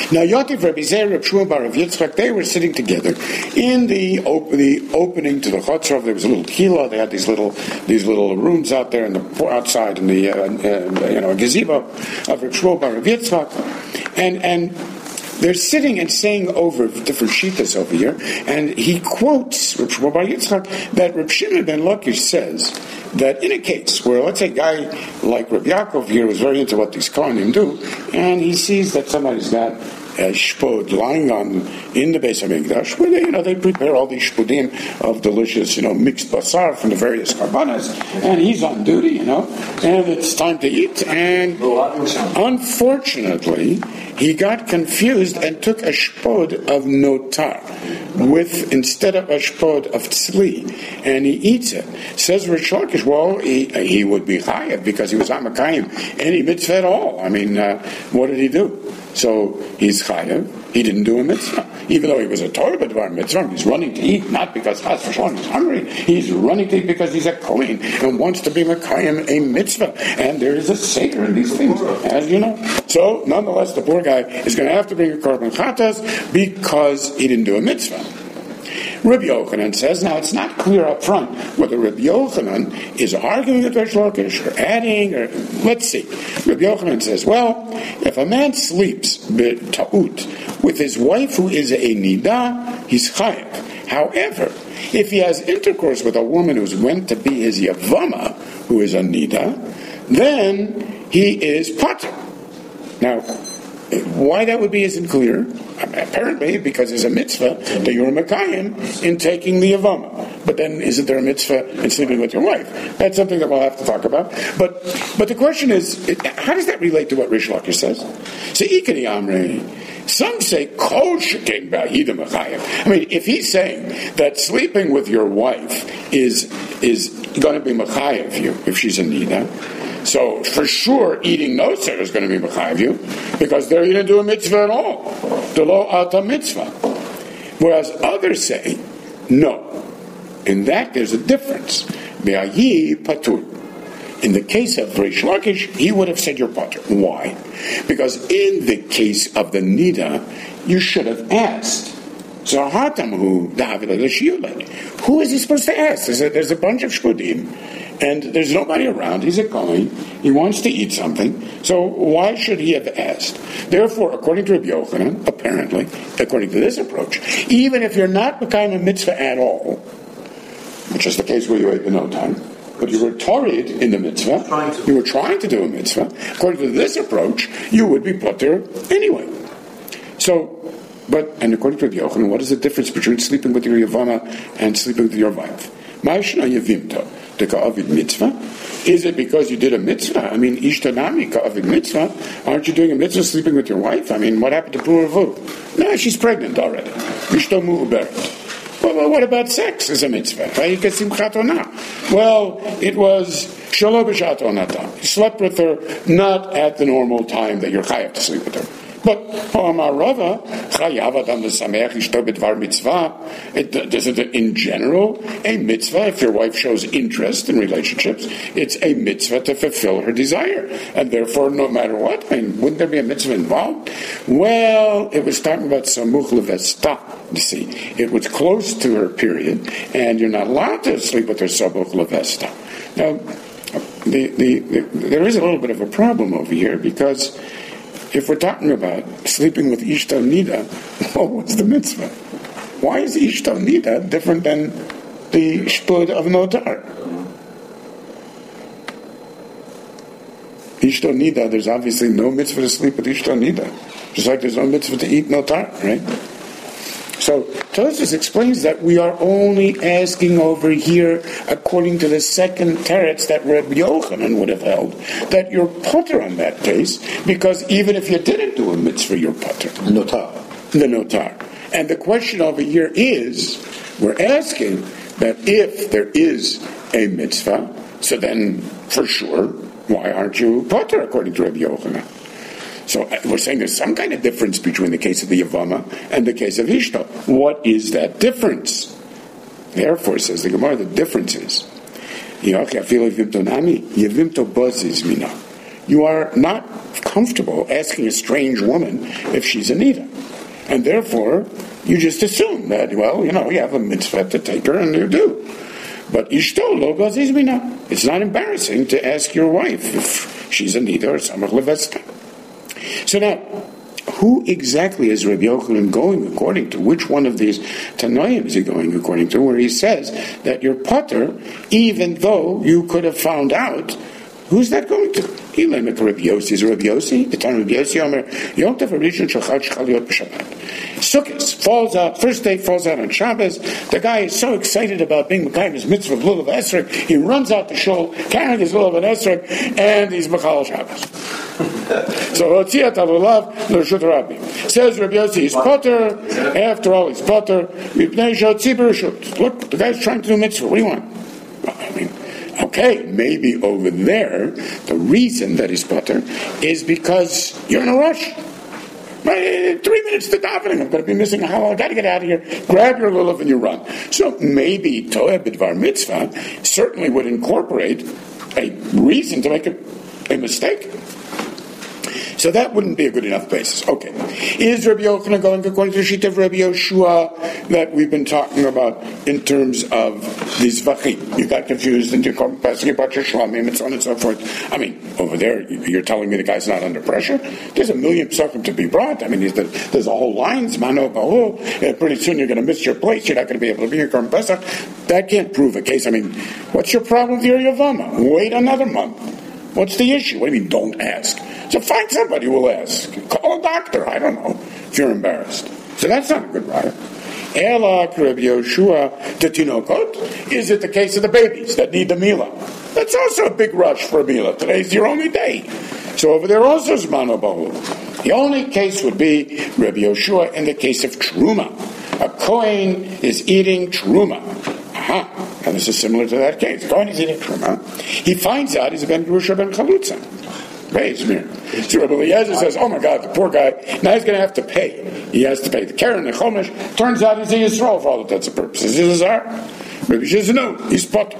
Now, Yotiv, Rabbi Zeir, Rabbi Shmuel bar Rav Yitzchak, they were sitting together in the, op- the opening to the Chotzrov. There was a little kila. They had these little these little rooms out there in the outside in the uh, uh, you know gazebo of Rabbi Shmuel bar Rav Yitzchak, and and. They're sitting and saying over different shitas over here, and he quotes Reb Shmuel bar Yitzchak that Reb Shimon ben Lakish says that in a case where, let's say, a guy like Reb Yaakov here was very into what these Kohanim do, and he sees that somebody's got a shpud lying on in the Beis Hamikdash, where they, you know, they prepare all these shpudim of delicious, you know, mixed basar from the various karbanas, and he's on duty, you know, and it's time to eat, and unfortunately, he got confused and took a shpod of notar with instead of a shpod of tzli, and he eats it. Says Rish Lakish, well, he, he would be chayav because he was amakayim any mitzvah at all. I mean, uh, what did he do? So he's chayav. He didn't do a mitzvah, even though he was a Torah b'dvar mitzvah. He's running to eat not because chas v'shalom he's hungry. He's running to eat because he's a kohen and wants to be makayim a mitzvah. And there is a seder in these things, as you know. So nonetheless, the poor guy is going to have to bring a korban chatas because he didn't do a mitzvah. Rabbi Yochanan says, now it's not clear up front whether Rabbi Yochanan is arguing with Rish Lakish or adding, or let's see. Rabbi Yochanan says, well, if a man sleeps b'ta'ut with his wife who is a nida, he's chayav. However, if he has intercourse with a woman who's went to be his yavama, who is a nida, then he is pater. Now, why that would be isn't clear. Apparently, because there's a mitzvah that you're a Makayim in taking the Yavama. But then, isn't there a mitzvah in sleeping with your wife? That's something that we'll have to talk about. But but the question is, how does that relate to what Rish Lakish says? So, Ikani Amrei, some say, Kol Shekin Ba'ida Makayim. I mean, if he's saying that sleeping with your wife is is going to be Makayim you, if she's a Nida, so for sure, eating no seder is going to be mechayev you, because there you didn't do a mitzvah at all. The lo ata mitzvah. Whereas others say, no. In that, there's a difference. Be'ayi patur. In the case of Rish Lakish, he would have said you're patur. Why? Because in the case of the nida, you should have asked. So hatamhu David al-Shiyulad. Who is he supposed to ask? There's a, there's a bunch of shkudim, and there's nobody around. He's a kohen. He wants to eat something. So why should he have asked? Therefore, according to Rabbi Yochanan, apparently, according to this approach, even if you're not becoming a mitzvah at all, which is the case where you ate in no time, but you were torrid in the mitzvah, you were trying to do a mitzvah, according to this approach, you would be putter anyway. So, but, and according to Rabbi Yochanan, what is the difference between sleeping with your yavama and sleeping with your wife? Ma'ishna yavimta. The ka'avid mitzvah? Is it because you did a mitzvah? I mean, ishtanami ka'avid mitzvah. Aren't you doing a mitzvah sleeping with your wife? I mean, what happened to Puravu? No, she's pregnant already. Ishtomu uberet. Well, well, what about sex as a mitzvah? Well, it was shalo b'shat onata. You slept with her not at the normal time that you're chayav to sleep with her. But Rava, does it in general a mitzvah if your wife shows interest in relationships? It's a mitzvah to fulfill her desire, and therefore, no matter what, I mean, wouldn't there be a mitzvah involved? Well, it was talking about samuch levesta. You see, it was close to her period, and you're not allowed to sleep with her samuch levesta. Now, the, the, the, there is a little bit of a problem over here because. If we're talking about sleeping with Ishto Nida, well, what's the mitzvah? Why is Ishto Nida different than the Shpud of Notar? Ishto Nida, there's obviously no mitzvah to sleep with Ishto Nida. Just like there's no mitzvah to eat Notar, right? So, Tosfos explains that we are only asking over here, according to the second teretz that Rabbi Yochanan would have held, that you're putter on that case, because even if you didn't do a mitzvah, you're putter. Notar. The notar. And the question over here is, we're asking that if there is a mitzvah, so then, for sure, why aren't you putter, according to Rabbi Yochanan? So we're saying there's some kind of difference between the case of the Yavama and the case of Ishto. What is that difference? Therefore, says the Gemara, the difference is you are not comfortable asking a strange woman if she's a nida. And therefore, you just assume that, well, you know, you have a mitzvah to take her, and you do. But ishto lo gaziz mina. It's not embarrassing to ask your wife if she's a nida or samach levesta. So now, who exactly is Rabbi Yochanan going according to? Which one of these Tanoim is he going according to, where he says that you're potter, even though you could have found out? Who's that going to? Rabbi Yossi is Rabbi Yossi. The time Rabbi Yossi Omer Yom Tov Rishon Shachar Shchaliot b'Shabbat. Sukkot falls out. First day falls out on Shabbos. The guy is so excited about being Mekayim's mitzvah of lulav esrog. He runs out the shul carrying his lulav and esrog, and he's Mechal Shabbos. So Otziat Alulav L'Reshut Rabbi says Rabbi Yossi he's potter. After all, he's potter. Look, the guy's trying to do mitzvah. What do you want? Well, I mean. Okay, maybe over there, the reason that he's potter is because you're in a rush. Right, three minutes to davening, I'm going to be missing a halal, I've got to get out of here. Grab your lulav and you run. So maybe Toeh B'Dvar Mitzvah certainly would incorporate a reason to make a, a mistake. So that wouldn't be a good enough basis. Okay. Is Rabbi Yochanan going according to the sheet of Rabbi Yoshua that we've been talking about in terms of these vachim? You got confused and you're passing about your shlamim and so on and so forth. I mean, over there, you're telling me the guy's not under pressure? There's a million psukim to be brought. I mean, there's a whole line, Zmano Bahu, and pretty soon you're going to miss your place. You're not going to be able to be in Korban Pesach. That can't prove a case. I mean, what's your problem with your Yavama? Wait another month. What's the issue? What do you mean, don't ask? So find somebody who will ask. Call a doctor. I don't know if you're embarrassed. So that's not a good raya. Elak Rabbi Yoshua Tetinokot. Is it the case of the babies that need the Mila? That's also a big rush for a Mila. Today's your only day. So over there also is Mano Bahu. The only case would be Rabbi Yoshua in the case of Truma. A Kohen is eating Truma. Aha. And this is similar to that case. The Kohen is eating Truma. He finds out he's a Ben Grusha Ben Chalutza. Pays me. So Rabbi Eliezer says, oh my God, the poor guy, now he's going to have to pay. He has to pay the Karen, the Chomesh. Turns out he's a Yisrael for all intents and purposes. He's a Zar. Rabbi says, no, he's potter.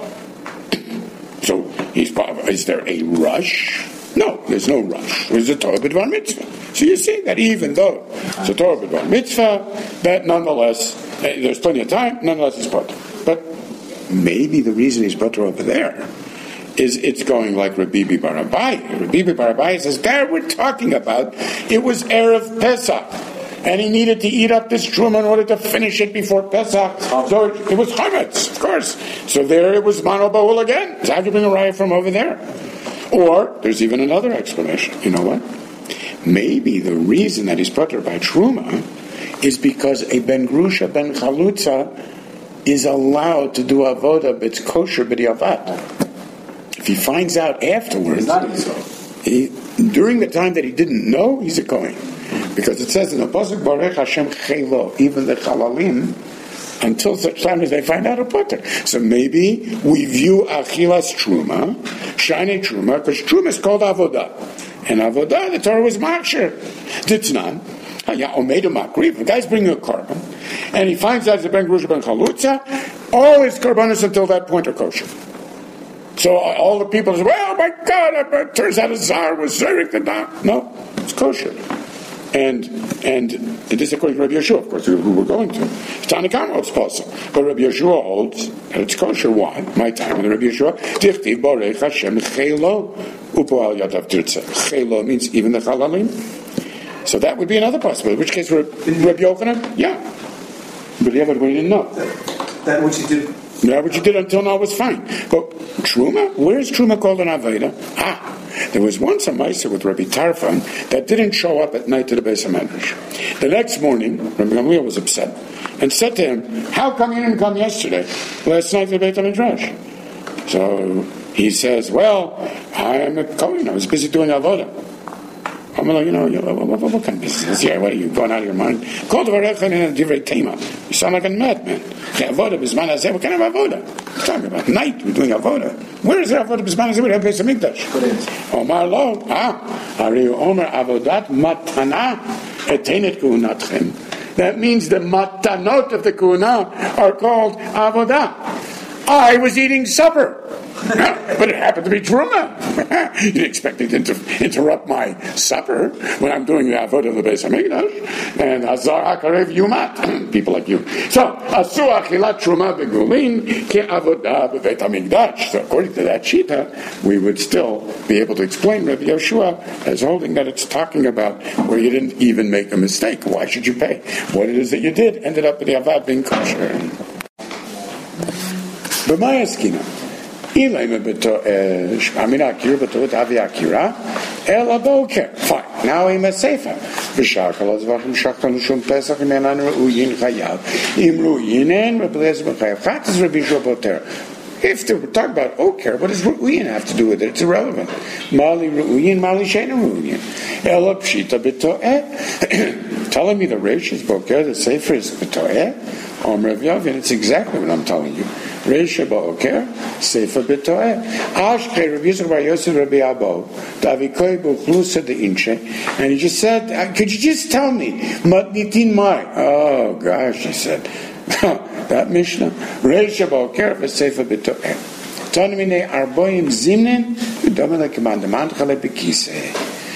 So, he's, is there a rush? No, there's no rush. There's a Torah B'Dvar Mitzvah. So you see that even though it's a Torah B'Dvar Mitzvah, that nonetheless, there's plenty of time, nonetheless he's potter. But maybe the reason he's potter over there is it's going like Rabbi Barabai. Rabbi Barabai says, God, we're talking about, it was Erev Pesach, and he needed to eat up this truma in order to finish it before Pesach. So it, it was chametz, of course. So there it was Mano Bahul again. So how can you bring a raya from over there? Or, there's even another explanation. You know what? Maybe the reason that he's potter by truma is because a Ben Grusha, Ben Chalutza is allowed to do avoda, but it's kosher b'diavad. If he finds out afterwards, he, during the time that he didn't know, he's a Kohen. Because it says in the Pasuk, Barech Hashem Chelo, even the Chalalim, until such time as they find out a potter. So maybe we view Achilas Truma, Shiny Truma, because Truma is called Avodah. And Avodah, the Torah was Machsher. Ditznan. The guy's bringing a carbon, and he finds out it's a Ben Grusha Ben Chalutza, all his carbonas until that point are kosher. So all the people say, well, my God, it turns out a Tsar was Zerek the Dam. No, it's kosher. And and it is according to Rabbi Yeshua, of course, who we're going to. Tanakh holds possible. But Rabbi Yeshua holds that it's kosher. Why? My time with Rabbi Yeshua. Tichtiv Borech Hashem Chelo Upoal Yadav Tirtza. Chelo means even the Chalalim. So that would be another possibility. In which case, Rabbi Yochanan, yeah. But yeah, but we didn't know. That which he did. Yeah, what you did until now was fine. But Truma? Where is Truma called an Aveda? Ah, there was once a Meiser with Rabbi Tarfon that didn't show up at night to the Beis HaMedrash. The next morning, Rabbi Gamliel was upset and said to him, how come you didn't come yesterday, last night to the Beis HaMedrash? So he says, well, I'm a Kohen. I was busy doing Avodah. I'm like, you know, what, what, what kind of business is here? What are you going out of your mind? Call the Varechen and Divrei Tema. You sound like a madman. Avodah Bisman Hazeh. What kind of Avodah? We're talking about night. We're doing Avodah. Where is the Avodah Bisman Hazeh? We have Beis HaMikdash. Omar Lo. Ah. Ari Omer Avodat Matana Etenet Kuhunatchem. That means the Matanot of the Kuhunah are called Avodah. I was eating supper. But it happened to be Truma. You didn't expect me to inter- interrupt my supper when I'm doing the avodah of the Beis Hamikdash. And Azar HaKarev Yumat, people like you. So, Asu Achilat Truma Begulin Ke Avodah B'Beit HaMikdash. So, according to that shita, we would still be able to explain Rabbi Yoshua as holding that it's talking about where you didn't even make a mistake. Why should you pay? What it is that you did ended up in the avad being kosher. B'may eskina. Fine. Now he must say if they talk about Oker, what does Ru'uyin have to do with it? It's irrelevant. Mali Ru'uyin, Mali Shena Ru'uyin. Ela Pshita B'to'eh. Telling me the Reish is Boker, the Sefer is B'to'eh. Om Rav Yavin, it's exactly what I'm telling you. Reish Ba'oker, Sefer B'to'eh. Ashkei Rav Yisrael Bar Yosef Rabbi Abo, Davikoi B'chlusa De Inche. And he just said, could you just tell me, Matnitin Mai? Oh gosh, he said. That Mishnah, Reish Ba'oker v'Sefer B'to'eh. Tanimine Arboim Zimnen v'Domelek Mandamant Chale B'Kiseh.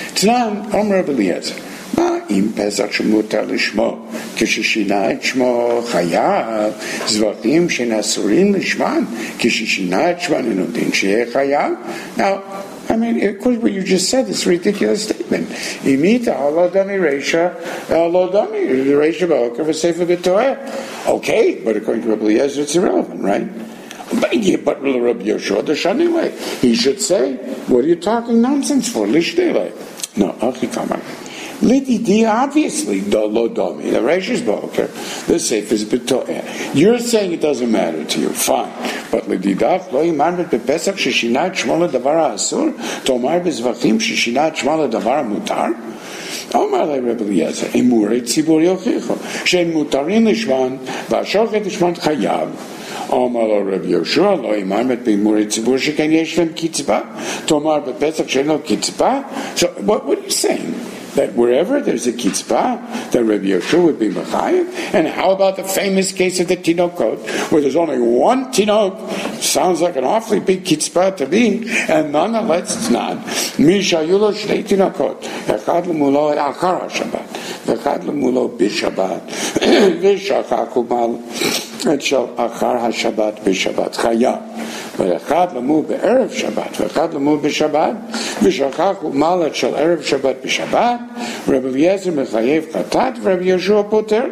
Tnan Omer Rabbi Eliezer. Ma im Pesach shemutar lishmo kishishina et shmo chayav zvachim shenasurim lishman kishishina et shman enudin sheyeh chayav. Now, I mean, according to what you just said, it's a ridiculous statement. Imita halodami reisha halodami reisha ba'oker v'Sefer B'to'eh. Okay, but according to Rabbi Eliezer, it's irrelevant, right? But, yeah, but Rabbi Yoshua the Shanilei, he should say, "What are you talking nonsense for?" Lishdele. No, Achikamar. Lididi, obviously, the Lodami, the Reishis Boker, the Sefer is B'to'eh. You're saying it doesn't matter to you, fine. But Lididach, Lo Yimanvet B'Pesach, Sheshinat Shmola Davar Asur, Tomar B'Zvachim, Sheshinat Shmola Davar Mutar. Omar Le Rebbe Eliezer, Emurei Tzibur Yochicho, Shen Mutarin Lishman, V'Ashochet Lishman Chayav. Omar Le Rebbe Yoshua, Lo Yimanvet B'Emurei Tzibur, Sheken Yesh Lem Kitzba, Tomar B'Pesach, Shen Lo Kitzba. So, what, what are you saying? That wherever there's a kitzpah, that Rabbi Yoshua would be mechayev. And how about the famous case of the tinokot, where there's only one tinok? Sounds like an awfully big kitzpah to be, and nonetheless it's not. Mishayulo shnei tinokot, echad lemulo achar haShabbat, v'echad lemulo b'Shabbat, v'shachach umal et shel achar haShabbat b'Shabbat chayav. ואחד למוד בערב שבת, ואחד למוד בשבת, ושכח ומלת של ערב שבת בשבת, רבי אליעזר מחייב חטאת, ורבי יהושע פוטר.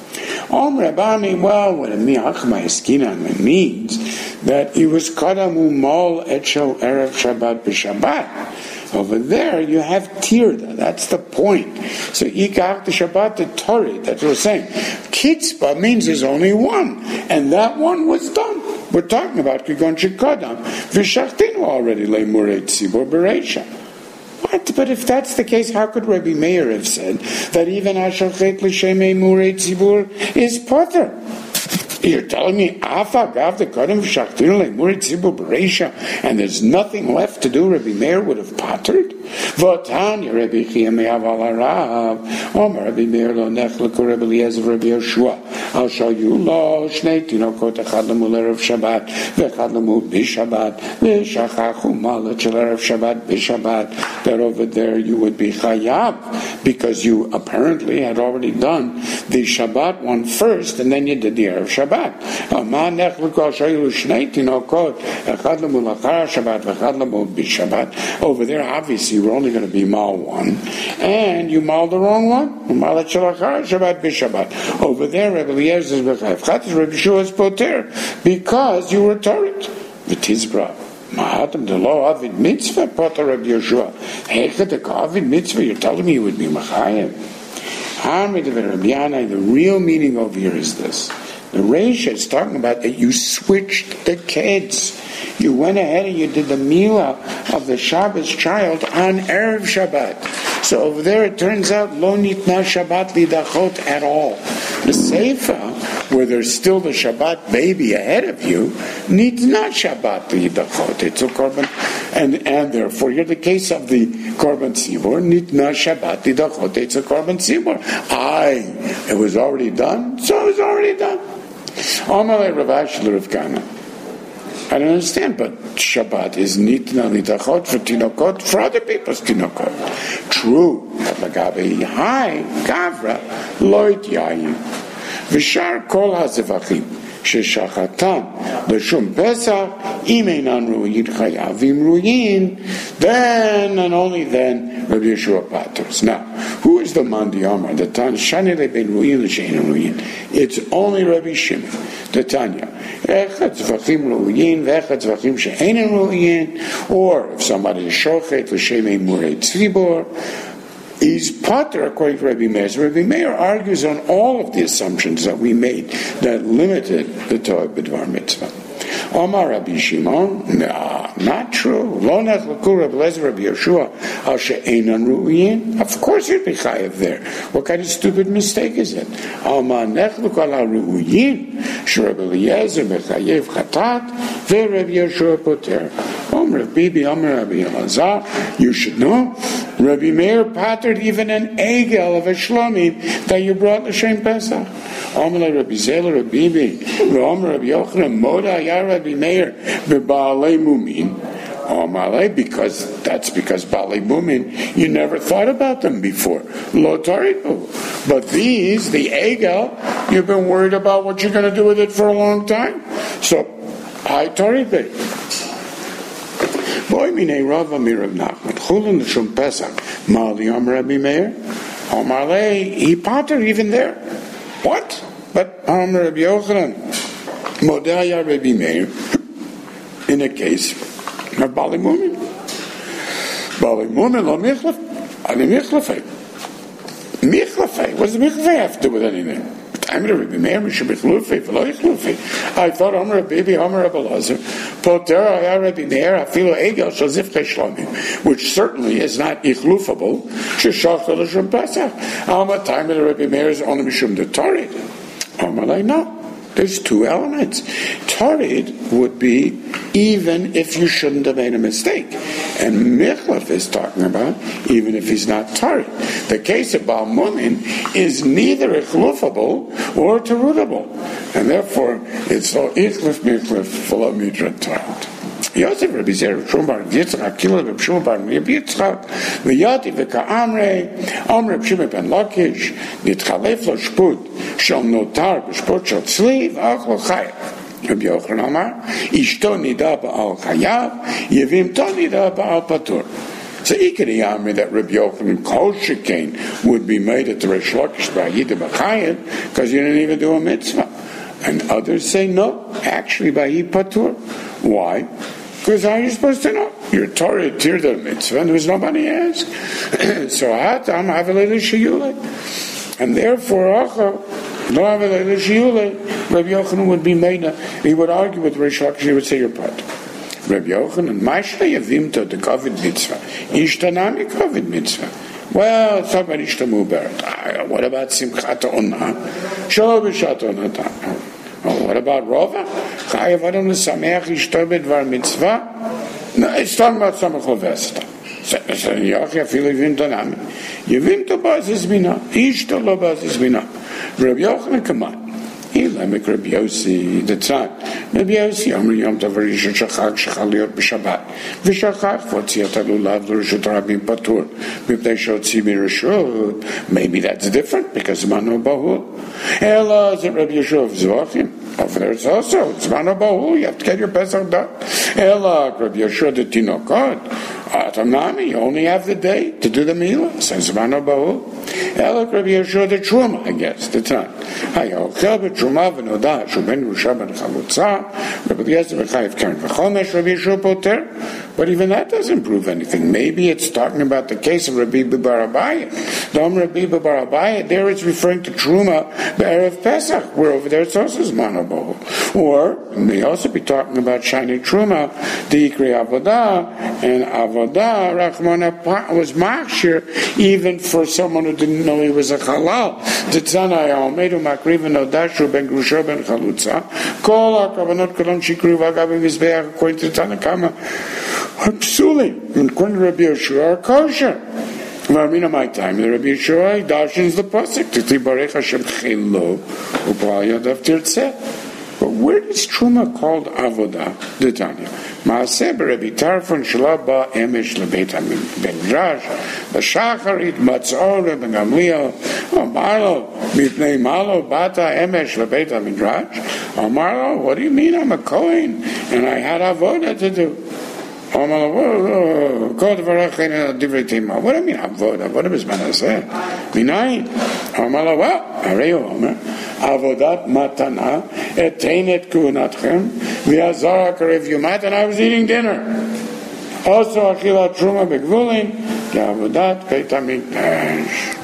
Om Rabami, well, what a mi'achma eskinan means that he was kadamu mal etchel erev Shabbat b'Shabbat. Over there, you have tirda. That's the point. So ikach the Shabbat the Torah. That's what we're saying. Kitzpah means there's only one, and that one was done. We're talking about Kigon Shekadam. V'shachtinu already le'murei tzibur b'reisha. What? But if that's the case, how could Rabbi Meir have said that even Ashochet l'shemei murei tzibur is potter? You're telling me Afa gav the Kadam v'shachtinu le'murei tzibur b'reisha, and there's nothing left to do? Rabbi Meir would have pottered. V'tanya Rabbi Chia me'av al harav. Omer Rabbi Meir lo nechleku Rabbi Eliezer Rabbi Yoshua. I'll show you lo shnei tinokot echad lemul erev Shabbat v'echad lemul b'Shabbat v'shachach umalat shel erev Shabbat b'Shabbat. That over there you would be chayav because you apparently had already done the Shabbat one first and then you did the erev Shabbat. Ma nechleku I'll show you shnei tinokot echad lemul achar Shabbat v'echad lemul b'Shabbat. Over there, obviously, you were only going to be mal one, and you mal the wrong one. Umalat shel achar Shabbat b'Shabbat. Over there, Rebbe Eliezer is b'chayv chatas, Rebbe Yeshua is poter because you were tarit. V'tizbra. Mahatam the law avid mitzvah poter Rebbe Yeshua. Hechet the avid mitzvah. You're telling me you would be mechayev. The real meaning over here is this. The Reisha is talking about that you switched the kids. You went ahead and you did the milah of the Shabbos child on Erev Shabbat. So over there it turns out lo nitna Shabbat lidachot at all. The Seifa, where there's still the Shabbat baby ahead of you, nitna Shabbat lidachot. It's a korban, and and therefore you're the case of the korban tzibur. Nitna Shabbat lidachot. It's a korban tzibur. Aye, it was already done, so it was already done. Amalei Rav Ashi l'Rav Kana. I don't understand, but Shabbat is nitna litachot for tinokot for other people's tinokot. True, but lagabe hai gavra loit yayin v'shar kol hazevachim sheshachatan l'shum pesach im einan ruyin chayavim ruyin. Then and only then Rabbi Yeshua paters. Now, who is the Mandi Amar? The Tan Shani Leben Ruyin l'shein ruyin. It's only Rabbi Shimon. The Tanya. Echad zvachim ruyin, v'echad zvachim she'ein ruyin. Or if somebody is shochet l'shem murei tzibor, he's pater according to Rabbi Meir. So Rabbi Meir argues on all of the assumptions that we made that limited the Torah b'dvar mitzvah. Omar Rabbi Shimon, no, not true. Lo nachlaku Rabbi Lezer Rabbi Yeshua al she'enan ru'yin. Of course you'd be chayav there. What kind of stupid mistake is it? Omar nechluk al ru'yin she'Rabbi Eliezer mechayev chatat ve'Rabbi Yeshua poter. Om Rabbi Bibi, Om Rabbi Elazar. You should know. Rabbi Meir patered even an egel of a shlomim that you brought l'shem Pesach. Omer Rabbi Zela Rabbi Bibi, Omer Rabbi Yochanan Moda Ya Rabbi Meir beBaalei Mumin. Omer, because that's because Baalei Mumin, you never thought about them before. Lo taribu. But these, the egel, you've been worried about what you're going to do with it for a long time. So, I taribu. Boy minei Rava Mirav Nachman Chulin l'shum Pesach Mali Omer Rabbi Meir Omar Le he pater even there. What? But Omer Rabbi Yochanan Modaya Rabbi Meir in a case of Baalei Mumin. Baalei Mumin lo michlef ani michlefei michlefei. What does the michlefei have to do with anything? I thought Omer Rabbi Omer Rabbi Elazar Poter Haya Rabbi Meir Afilu Egel Shel Zivchei Shlomim, which certainly is not ichlufable. Sheshachta l'shum Pesach. Alma time of the Rabbi Meir is only mishum the Tarid. Omer like no. There's two elements. Tarid would be even if you shouldn't have made a mistake. And Michlef is talking about even if he's not Tarid. The case of Baal Mumin is neither ichlufable or terudable. And therefore, it's all Ichlef, Michlef, Fala Mitra, Tarid. Yosef Rabbi Zer Shumbar Yitzchak Kila Rabbi Shumbar Rabbi Yitzchak V'yati V'ka'amrei Om Rabbi Shimon ben Lakish Nitchalef Lo Shput Shal Notar B'Shput Shal Tzliv Ach Lo Chayav Rabbi Yochanan Amar Ishto Nida Ba'al Chayav Yevim To Nida Ba'al Patur. So Ikari Amri that Rabbi Yochanan Kol Shekain would be made at the Reish Lakish Ba'yida B'Chayav because you didn't even do a mitzvah. And others say no, actually Ba'yid Patur. Why? Because how are you supposed to know? You're Torah, you're the mitzvah, and there was nobody asked. So, Hatam, Havelele Shiyule. And therefore, Acha, no Havelele Shiyule, Rabbi Yochanan would be made, he would argue with Reish Lakish, he would say, you're part. Rabbi Yochanan, Mashla Yavimta, the Kovid mitzvah, Ishtanami Kovid mitzvah. Well, it's not about Ishtamu Berat. What about Simchat Onah? Shalom B'Shat Onah. Oh, what about Rova? Chayav Adam l'sameach ishto b'dvar mitzvah? No, it's talking about Samach L'Vesta. So, Yochi afilu yivimto nami. Yivimto b'azis mina. Ishto lo b'azis mina. Rabbi Yochanan, come on. Ilamek Rabbi Yossi, the tzad. Rabbi Yossi, Amri Yom Tov Rishon Shachag Shechal Liot B'Shabbat. V'Shachach V'otziat Lulav L'Rishut Rabim Patur. Mipnei Shotzi B'Rishut. Maybe that's different because Mano Bahul. Ela is it Rabbi Yeshua Zvachim. Over there it's also Zmano Bahul. You have to get your Pesach done. Ela Rabbi Yeshua the Tinokot. Atamnami, you only have the day to do the Milah. Says Zmano Bahul. Ela Rabbi Yeshua the Truma, I guess, the time. Hayochel b'Truma v'noda shuben Rusha ben Chalutza. Rabbi Eliezer v'Chayev Karen v'Chomesh Rabbi Yeshua Poter. But even that doesn't prove anything. Maybe it's talking about the case of Rabbi Bar Abaye. Dom Rabbi Bar Abaye, there it's referring to Truma B'Erev Pesach, where over there it's also Zmano Bahul. Or, it may also be talking about Shani Truma, Diikri Avodah, and Avodah, Rachmana was Machshir, even for someone who didn't know he was a Halal. Titzana Yaomedu Makriven Odashu Ben Grusha Ben Chalutza, Kol HaKavanot Kolon Shikru V'Agavim Vizbeach, according to Tanakama, Psuli, and according to Rabbi Yeshua, are kosher. Varmina my time, the Rabbi Yeshua darshins the pasuk to Tibarech Hashem Chilo Upal Yadav Tirtzeh. But where is Truma called Avodah? D'Tanya. Maaseh b'Rebbi Tarfon shelo ba emesh lebeit HaMidrash b'shacharit matzor Rebbe Gamliel Amar lo mipnei malo bata emesh lebeit HaMidrash. Amar lo, what do you mean I'm a Kohen and I had Avodah to do? What do I mean Avodah? Avodah is Manasseh. Minayin. Amar lo, well, Arei Omer Avodat matana etain et kuhnatchem v'azara karev yumat, and I was eating dinner. Also achilat truma begvulin, avodat beit hamikdash.